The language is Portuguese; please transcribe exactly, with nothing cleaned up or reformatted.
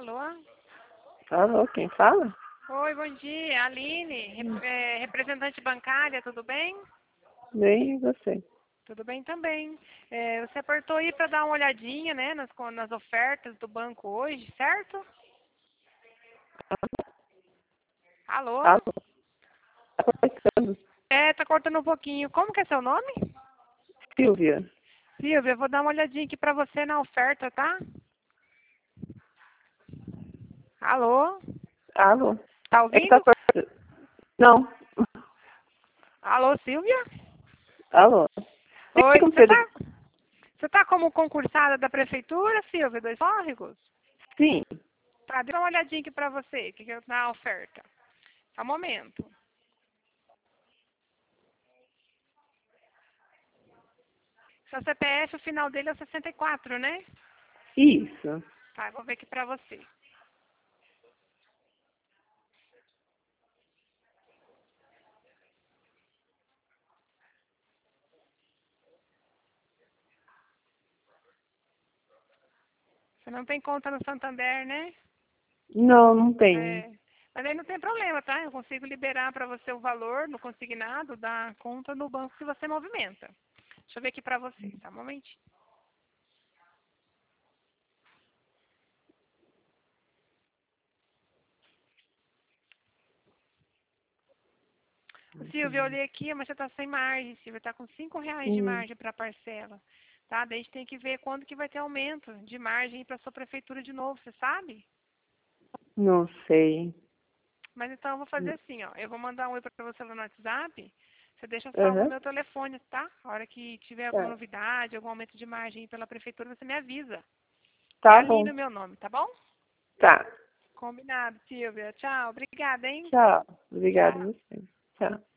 Alô? Alô, quem fala? Oi, bom dia. Aline, rep- é, representante bancária, tudo bem? Bem, e você? Tudo bem também. É, você apertou aí para dar uma olhadinha, né, nas, co- nas ofertas do banco hoje, certo? Alô? Alô, tá conversando? É, tá cortando um pouquinho. Como que é seu nome? Silvia. Silvia, eu vou dar uma olhadinha aqui para você na oferta, tá? Alô? Alô? Tá É que tá ouvindo? cortando. Não. Alô, Silvia? Alô? Tem Oi, como você ser... tá, você tá como concursada da prefeitura, Silvia, dos Córregos? Sim. Tá, dê uma olhadinha aqui pra você, que que é na oferta. Só um momento. Seu C P F, o final dele é o sessenta e quatro, né? Isso. Tá, eu vou ver aqui pra você. Você não tem conta no Santander, né? Não, não tenho. É. Mas aí não tem problema, tá? Eu consigo liberar pra você o valor no consignado da conta no banco que você movimenta. Deixa eu ver aqui pra você, tá? Um momentinho. Ô, Silvia, eu olhei aqui, mas você tá sem margem, Silvia. Tá com cinco reais de Hum, margem pra parcela. Tá? Daí a gente tem que ver quando que vai ter aumento de margem para sua prefeitura de novo, você sabe? não sei. Mas então eu vou fazer assim, ó. Eu vou mandar um oi para você no WhatsApp. Você deixa salvo o Aham. meu telefone, tá? A hora que tiver alguma Tá. novidade, algum aumento de margem pela prefeitura, você me avisa. É Tá Aline bom. o meu nome, tá bom? Tá. Combinado, Silvia. Tchau. Obrigada, hein? Tchau. Obrigada a Tchau. você. Tchau.